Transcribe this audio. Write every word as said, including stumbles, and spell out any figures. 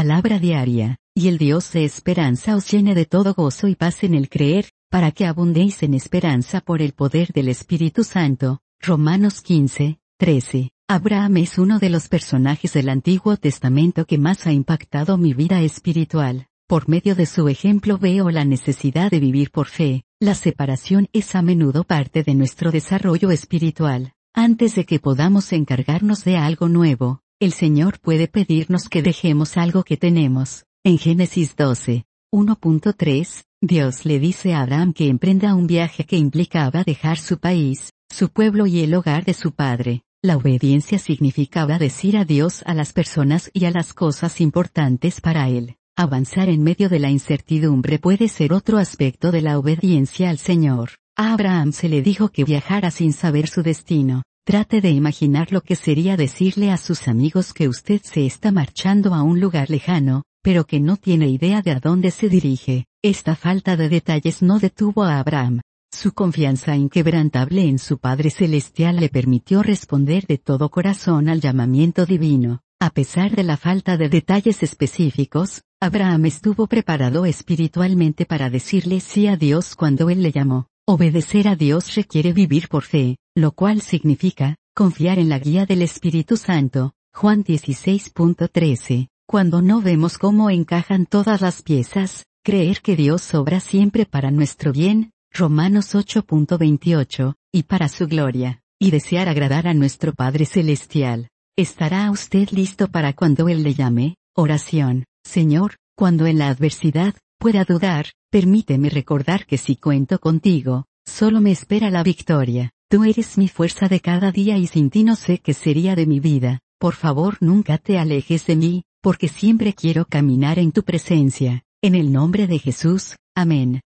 Palabra diaria, y el Dios de esperanza os llene de todo gozo y paz en el creer, para que abundéis en esperanza por el poder del Espíritu Santo. Romanos quince, trece. Abraham es uno de los personajes del Antiguo Testamento que más ha impactado mi vida espiritual. Por medio de su ejemplo veo la necesidad de vivir por fe. La separación es a menudo parte de nuestro desarrollo espiritual. Antes de que podamos encargarnos de algo nuevo, el Señor puede pedirnos que dejemos algo que tenemos. En Génesis doce, uno punto tres, Dios le dice a Abraham que emprenda un viaje que implicaba dejar su país, su pueblo y el hogar de su padre. La obediencia significaba decir adiós a las personas y a las cosas importantes para él. Avanzar en medio de la incertidumbre puede ser otro aspecto de la obediencia al Señor. A Abraham se le dijo que viajara sin saber su destino. Trate de imaginar lo que sería decirle a sus amigos que usted se está marchando a un lugar lejano, pero que no tiene idea de a dónde se dirige. Esta falta de detalles no detuvo a Abraham. Su confianza inquebrantable en su Padre Celestial le permitió responder de todo corazón al llamamiento divino. A pesar de la falta de detalles específicos, Abraham estuvo preparado espiritualmente para decirle sí a Dios cuando Él le llamó. Obedecer a Dios requiere vivir por fe, lo cual significa confiar en la guía del Espíritu Santo. Juan dieciséis punto trece. Cuando no vemos cómo encajan todas las piezas, creer que Dios obra siempre para nuestro bien, Romanos ocho punto veintiocho, y para su gloria, y desear agradar a nuestro Padre Celestial. ¿Estará usted listo para cuando Él le llame? Oración. Señor, cuando en la adversidad pueda dudar, permíteme recordar que si cuento contigo, solo me espera la victoria. Tú eres mi fuerza de cada día y sin ti no sé qué sería de mi vida. Por favor nunca te alejes de mí, porque siempre quiero caminar en tu presencia. En el nombre de Jesús, amén.